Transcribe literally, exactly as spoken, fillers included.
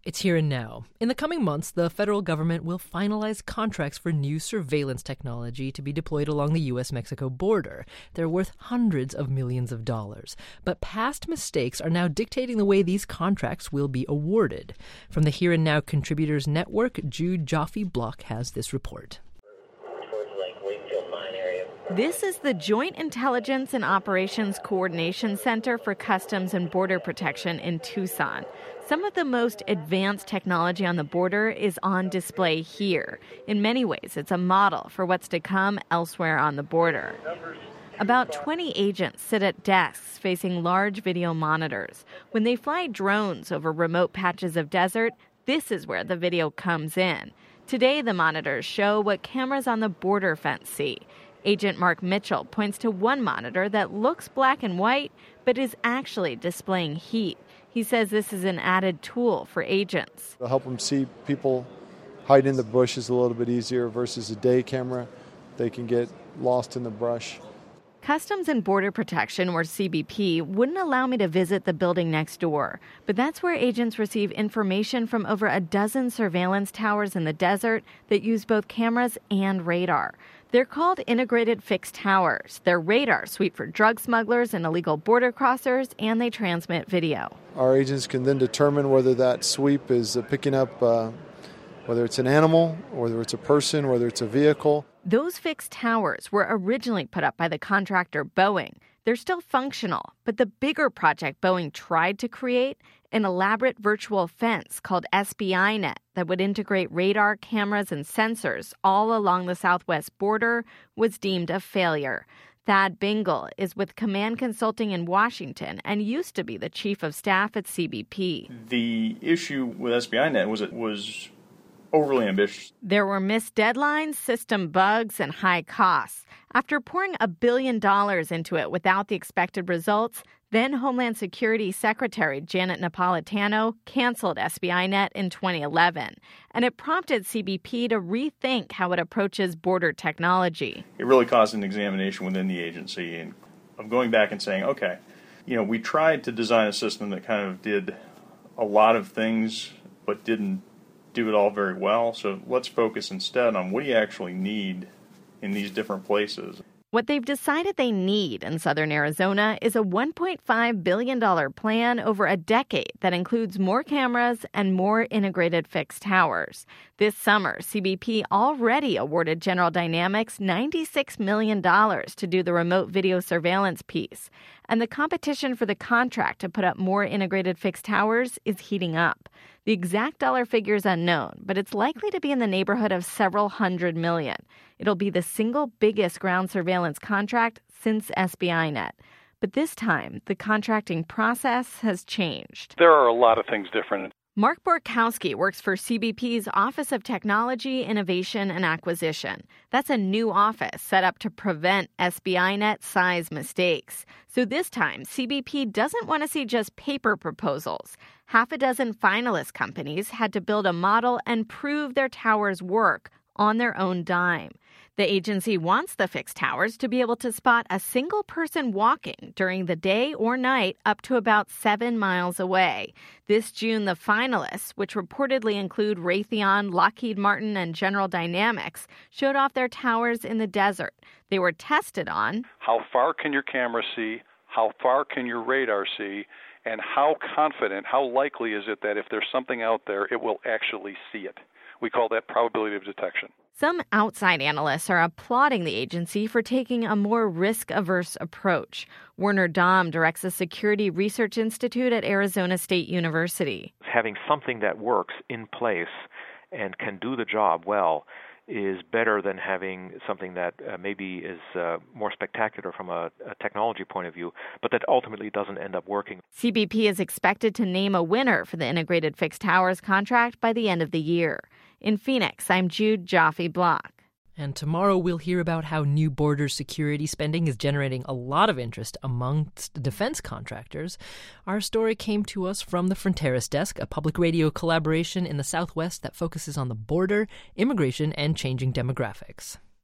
It's here and now. In the coming months, the federal government will finalize contracts for new surveillance technology to be deployed along the U S Mexico border. They're worth hundreds of millions of dollars. But past mistakes are now dictating the way these contracts will be awarded. From the Here and Now Contributors Network, Jude Joffe-Block has this report. This is the Joint Intelligence and Operations Coordination Center for Customs and Border Protection in Tucson. Some of the most advanced technology on the border is on display here. In many ways, it's a model for what's to come elsewhere on the border. About twenty agents sit at desks facing large video monitors. When they fly drones over remote patches of desert, this is where the video comes in. Today, the monitors show what cameras on the border fence see. Agent Mark Mitchell points to one monitor that looks black and white, but is actually displaying heat. He says this is an added tool for agents. It'll help them see people hide in the bushes a little bit easier versus a day camera. They can get lost in the brush. Customs and Border Protection, or C B P, wouldn't allow me to visit the building next door. But that's where agents receive information from over a dozen surveillance towers in the desert that use both cameras and radar. They're called integrated fixed towers. They're radar sweep for drug smugglers and illegal border crossers, and they transmit video. Our agents can then determine whether that sweep is picking up, uh, whether it's an animal, whether it's a person, whether it's a vehicle. Those fixed towers were originally put up by the contractor Boeing. They're still functional, but the bigger project Boeing tried to create, an elaborate virtual fence called S B I Net that would integrate radar, cameras, and sensors all along the southwest border, was deemed a failure. Thad Bingle is with Command Consulting in Washington and used to be the chief of staff at C B P. The issue with S B I Net was it was overly ambitious. There were missed deadlines, system bugs, and high costs. After pouring a billion dollars into it without the expected results, then Homeland Security Secretary Janet Napolitano canceled S B I Net in twenty eleven. And it prompted C B P to rethink how it approaches border technology. It really caused an examination within the agency and of going back and saying, okay, you know, we tried to design a system that kind of did a lot of things but didn't do it all very well. So let's focus instead on what do you actually need in these different places. What they've decided they need in southern Arizona is a one point five billion dollars plan over a decade that includes more cameras and more integrated fixed towers. This summer, C B P already awarded General Dynamics ninety-six million dollars to do the remote video surveillance piece. And the competition for the contract to put up more integrated fixed towers is heating up. The exact dollar figure is unknown, but it's likely to be in the neighborhood of several hundred million. It'll be the single biggest ground surveillance contract since S B I Net. But this time, the contracting process has changed. There are a lot of things different. Mark Borkowski works for C B P's Office of Technology, Innovation, and Acquisition. That's a new office set up to prevent S B I Net size mistakes. So this time, C B P doesn't want to see just paper proposals. Half a dozen finalist companies had to build a model and prove their towers work on their own dime. The agency wants the fixed towers to be able to spot a single person walking during the day or night up to about seven miles away. This June, the finalists, which reportedly include Raytheon, Lockheed Martin, and General Dynamics, showed off their towers in the desert. They were tested on how far can your camera see, how far can your radar see, and how confident, how likely is it that if there's something out there, it will actually see it. We call that probability of detection. Some outside analysts are applauding the agency for taking a more risk-averse approach. Werner Dahm directs the Security Research Institute at Arizona State University. Having something that works in place and can do the job well is better than having something that uh, maybe is uh, more spectacular from a, a technology point of view, but that ultimately doesn't end up working. C B P is expected to name a winner for the Integrated Fixed Towers contract by the end of the year. In Phoenix, I'm Jude Joffe-Block. And tomorrow we'll hear about how new border security spending is generating a lot of interest amongst defense contractors. Our story came to us from the Fronteras Desk, a public radio collaboration in the Southwest that focuses on the border, immigration, and changing demographics.